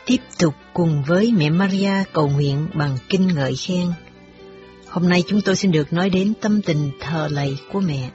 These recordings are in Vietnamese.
Tiếp tục cùng với mẹ Maria cầu nguyện bằng kinh ngợi khen. Hôm nay chúng tôi xin được nói đến tâm tình thờ lạy của mẹ.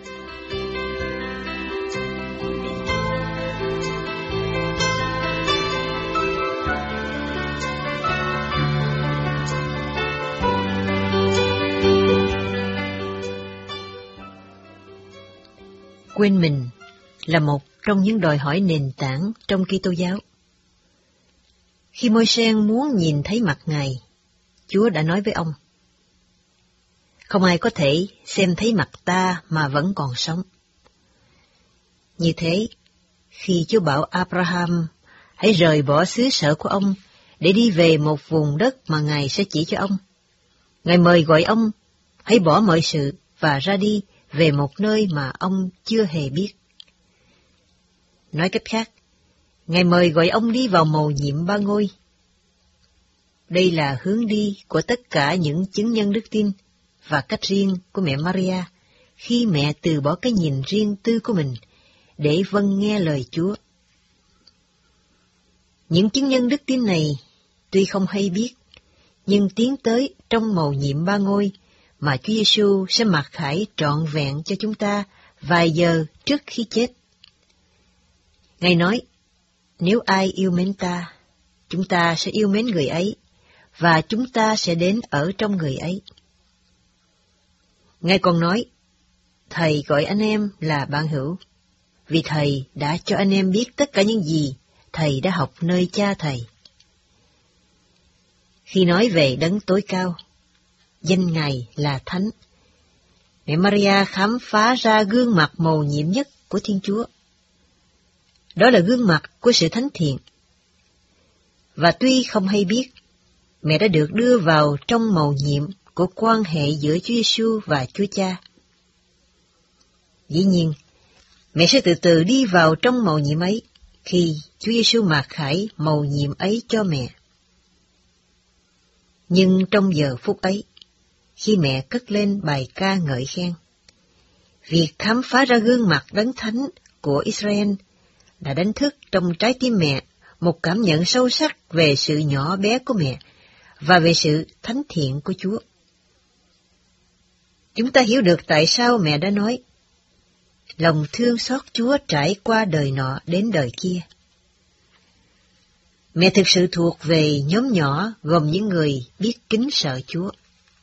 Quên mình là một trong những đòi hỏi nền tảng trong Kitô giáo. Khi Môi-se muốn nhìn thấy mặt Ngài, Chúa đã nói với ông: không ai có thể xem thấy mặt ta mà vẫn còn sống. Như thế, khi Chúa bảo Abraham hãy rời bỏ xứ sở của ông để đi về một vùng đất mà Ngài sẽ chỉ cho ông, Ngài mời gọi ông hãy bỏ mọi sự và ra đi về một nơi mà ông chưa hề biết. Nói cách khác, Ngài mời gọi ông đi vào mầu nhiệm Ba Ngôi. Đây là hướng đi của tất cả những chứng nhân đức tin và cách riêng của mẹ Maria khi mẹ từ bỏ cái nhìn riêng tư của mình để vâng nghe lời Chúa. Những chứng nhân đức tin này tuy không hay biết, nhưng tiến tới trong mầu nhiệm Ba Ngôi mà Chúa Giêsu sẽ mặc khải trọn vẹn cho chúng ta vài giờ trước khi chết. Ngài nói: nếu ai yêu mến ta, chúng ta sẽ yêu mến người ấy, và chúng ta sẽ đến ở trong người ấy. Ngài còn nói: Thầy gọi anh em là bạn hữu, vì Thầy đã cho anh em biết tất cả những gì Thầy đã học nơi Cha Thầy. Khi nói về Đấng tối cao, danh Ngài là Thánh, mẹ Maria khám phá ra gương mặt mầu nhiệm nhất của Thiên Chúa. Đó là gương mặt của sự thánh thiện. Và tuy không hay biết, mẹ đã được đưa vào trong mầu nhiệm của quan hệ giữa Chúa Giêsu và Chúa Cha. Dĩ nhiên, mẹ sẽ từ từ đi vào trong mầu nhiệm ấy khi Chúa Giêsu mặc khải mầu nhiệm ấy cho mẹ. Nhưng trong giờ phút ấy, khi mẹ cất lên bài ca ngợi khen, việc khám phá ra gương mặt Đấng Thánh của Israel đã đánh thức trong trái tim mẹ một cảm nhận sâu sắc về sự nhỏ bé của mẹ và về sự thánh thiện của Chúa. Chúng ta hiểu được tại sao mẹ đã nói: lòng thương xót Chúa trải qua đời nọ đến đời kia. Mẹ thực sự thuộc về nhóm nhỏ gồm những người biết kính sợ Chúa.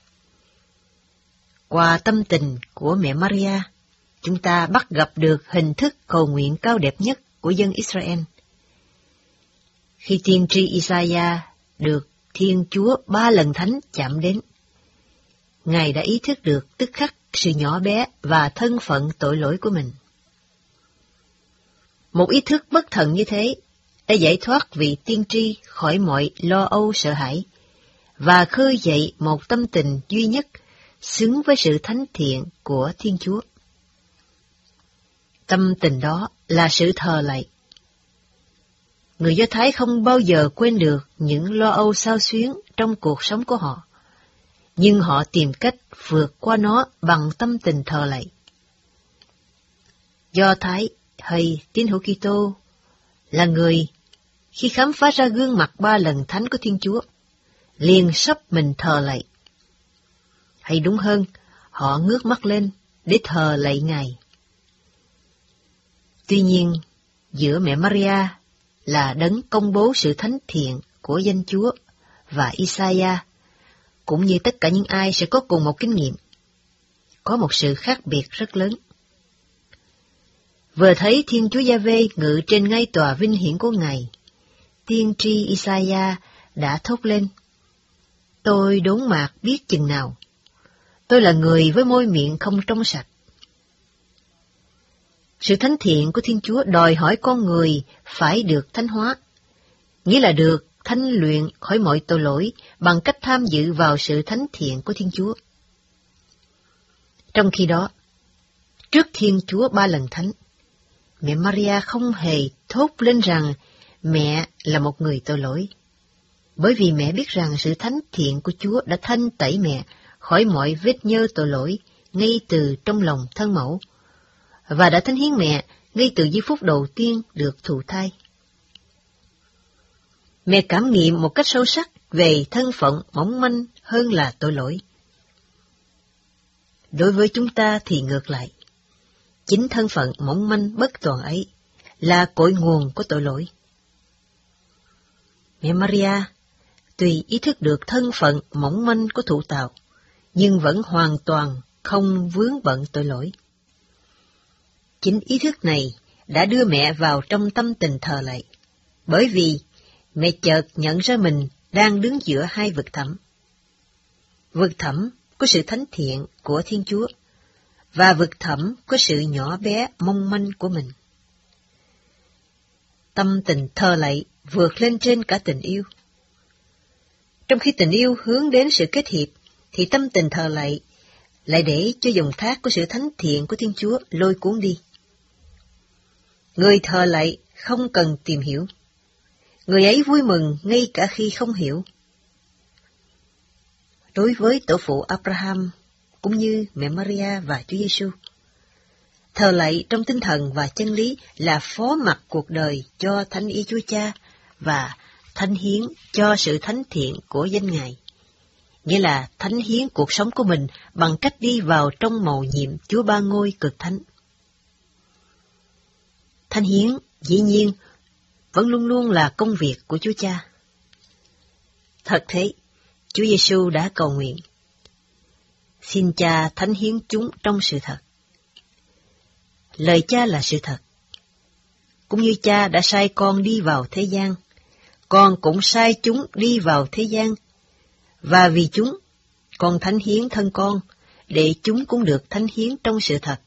Qua tâm tình của mẹ Maria, chúng ta bắt gặp được hình thức cầu nguyện cao đẹp nhất của dân Israel. Khi tiên tri Isaiah được Thiên Chúa 3 lần thánh chạm đến, Ngài đã ý thức được tức khắc sự nhỏ bé và thân phận tội lỗi của mình. Một ý thức bất thần như thế đã giải thoát vị tiên tri khỏi mọi lo âu sợ hãi và khơi dậy một tâm tình duy nhất xứng với sự thánh thiện của Thiên Chúa. Tâm tình đó là sự thờ lạy. Người Do Thái không bao giờ quên được những lo âu xao xuyến trong cuộc sống của họ, nhưng họ tìm cách vượt qua nó bằng tâm tình thờ lạy. Do Thái hay tín hữu Kitô là người khi khám phá ra gương mặt 3 lần thánh của Thiên Chúa, liền sắp mình thờ lạy. Hay đúng hơn, họ ngước mắt lên để thờ lạy Ngài. Tuy nhiên, giữa mẹ Maria là Đấng công bố sự thánh thiện của danh Chúa và Isaiah, cũng như tất cả những ai sẽ có cùng một kinh nghiệm, có một sự khác biệt rất lớn. Vừa thấy Thiên Chúa Gia-vê ngự trên ngai tòa vinh hiển của Ngài, tiên tri Isaiah đã thốt lên: tôi đốn mạc biết chừng nào, tôi là người với môi miệng không trong sạch. Sự thánh thiện của Thiên Chúa đòi hỏi con người phải được thánh hóa, nghĩa là được thánh luyện khỏi mọi tội lỗi bằng cách tham dự vào sự thánh thiện của Thiên Chúa. Trong khi đó, trước Thiên Chúa 3 lần thánh, mẹ Maria không hề thốt lên rằng mẹ là một người tội lỗi, bởi vì mẹ biết rằng sự thánh thiện của Chúa đã thanh tẩy mẹ khỏi mọi vết nhơ tội lỗi ngay từ trong lòng thân mẫu, và đã thánh hiến mẹ ngay từ giây phút đầu tiên được thụ thai. Mẹ cảm nghiệm một cách sâu sắc về thân phận mỏng manh hơn là tội lỗi. Đối với chúng ta thì ngược lại, chính thân phận mỏng manh bất toàn ấy là cội nguồn của tội lỗi. Mẹ Maria tuy ý thức được thân phận mỏng manh của thụ tạo, nhưng vẫn hoàn toàn không vướng bận tội lỗi. Chính ý thức này đã đưa mẹ vào trong tâm tình thờ lạy, bởi vì mẹ chợt nhận ra mình đang đứng giữa hai vực thẳm. Vực thẳm của sự thánh thiện của Thiên Chúa, và vực thẳm của sự nhỏ bé mong manh của mình. Tâm tình thờ lạy vượt lên trên cả tình yêu. Trong khi tình yêu hướng đến sự kết hiệp, thì tâm tình thờ lạy lại để cho dòng thác của sự thánh thiện của Thiên Chúa lôi cuốn đi. Người thờ lạy không cần tìm hiểu. Người ấy vui mừng ngay cả khi không hiểu. Đối với tổ phụ Abraham, cũng như mẹ Maria và Chúa Giêsu, thờ lạy trong tinh thần và chân lý là phó mặc cuộc đời cho thánh ý Chúa Cha và thánh hiến cho sự thánh thiện của danh Ngài, nghĩa là thánh hiến cuộc sống của mình bằng cách đi vào trong mầu nhiệm Chúa Ba Ngôi cực thánh. Thánh hiến, dĩ nhiên, vẫn luôn luôn là công việc của Chúa Cha. Thật thế, Chúa Giêsu đã cầu nguyện: xin Cha thánh hiến chúng trong sự thật. Lời Cha là sự thật. Cũng như Cha đã sai con đi vào thế gian, con cũng sai chúng đi vào thế gian, và vì chúng, con thánh hiến thân con, để chúng cũng được thánh hiến trong sự thật.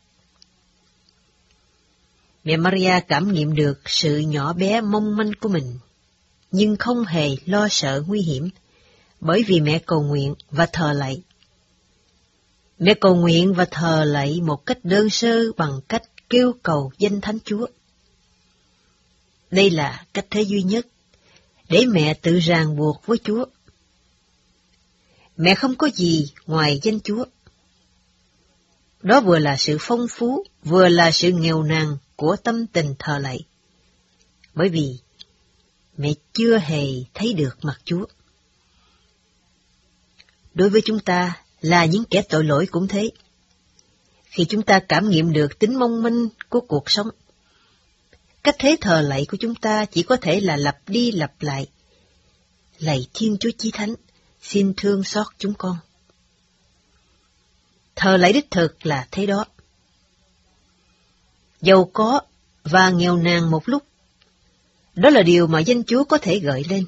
Mẹ Maria cảm nghiệm được sự nhỏ bé mong manh của mình, nhưng không hề lo sợ nguy hiểm, bởi vì mẹ cầu nguyện và thờ lạy. Mẹ cầu nguyện và thờ lạy một cách đơn sơ bằng cách kêu cầu danh Thánh Chúa. Đây là cách thế duy nhất để mẹ tự ràng buộc với Chúa. Mẹ không có gì ngoài danh Chúa. Đó vừa là sự phong phú, vừa là sự nghèo nàn của tâm tình thờ lạy, bởi vì mẹ chưa hề thấy được mặt Chúa. Đối với chúng ta là những kẻ tội lỗi cũng thế. Khi chúng ta cảm nghiệm được tính mong manh của cuộc sống, cách thế thờ lạy của chúng ta chỉ có thể là lặp đi lặp lại: lạy Thiên Chúa Chí Thánh, xin thương xót chúng con. Thờ lạy đích thực là thế đó. Giàu có và nghèo nàn một lúc, đó là điều mà danh Chúa có thể gợi lên.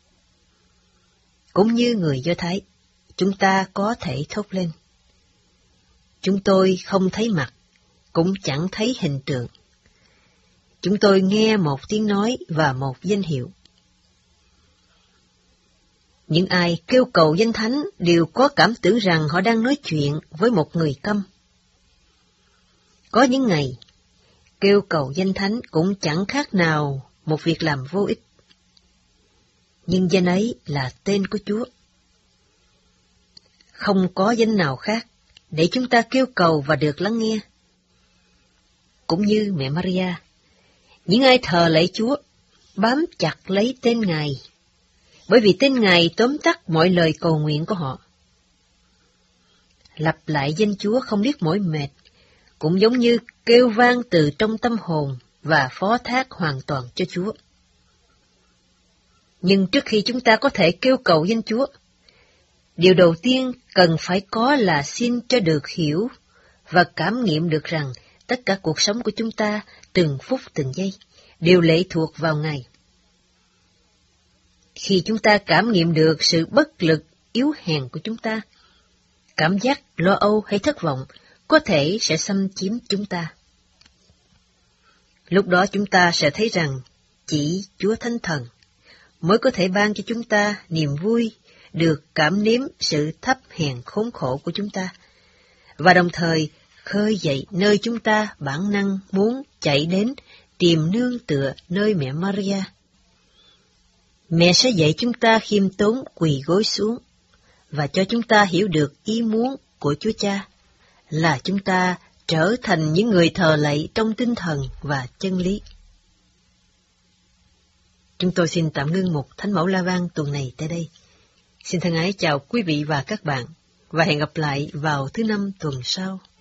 Cũng như người Do Thái, chúng ta có thể thốt lên: chúng tôi không thấy mặt, cũng chẳng thấy hình tượng. Chúng tôi nghe một tiếng nói và một danh hiệu. Những ai kêu cầu danh Thánh đều có cảm tưởng rằng họ đang nói chuyện với một người câm. Có những ngày, kêu cầu danh Thánh cũng chẳng khác nào một việc làm vô ích. Nhưng danh ấy là tên của Chúa. Không có danh nào khác để chúng ta kêu cầu và được lắng nghe. Cũng như mẹ Maria, những ai thờ lạy Chúa bám chặt lấy tên Ngài, bởi vì tên Ngài tóm tắt mọi lời cầu nguyện của họ. Lặp lại danh Chúa không biết mỏi mệt, cũng giống như kêu vang từ trong tâm hồn và phó thác hoàn toàn cho Chúa. Nhưng trước khi chúng ta có thể kêu cầu danh Chúa, điều đầu tiên cần phải có là xin cho được hiểu và cảm nghiệm được rằng tất cả cuộc sống của chúng ta, từng phút từng giây, đều lệ thuộc vào Ngài. Khi chúng ta cảm nghiệm được sự bất lực, yếu hèn của chúng ta, cảm giác lo âu hay thất vọng có thể sẽ xâm chiếm chúng ta. Lúc đó chúng ta sẽ thấy rằng chỉ Chúa Thánh Thần mới có thể ban cho chúng ta niềm vui được cảm nếm sự thấp hèn khốn khổ của chúng ta, và đồng thời khơi dậy nơi chúng ta bản năng muốn chạy đến tìm nương tựa nơi mẹ Maria. Mẹ sẽ dạy chúng ta khiêm tốn quỳ gối xuống và cho chúng ta hiểu được ý muốn của Chúa Cha là chúng ta trở thành những người thờ lạy trong tinh thần và chân lý. Chúng tôi xin tạm ngưng mục Thánh Mẫu La Vang tuần này tại đây. Xin thân ái chào quý vị và các bạn, và hẹn gặp lại vào thứ Năm tuần sau.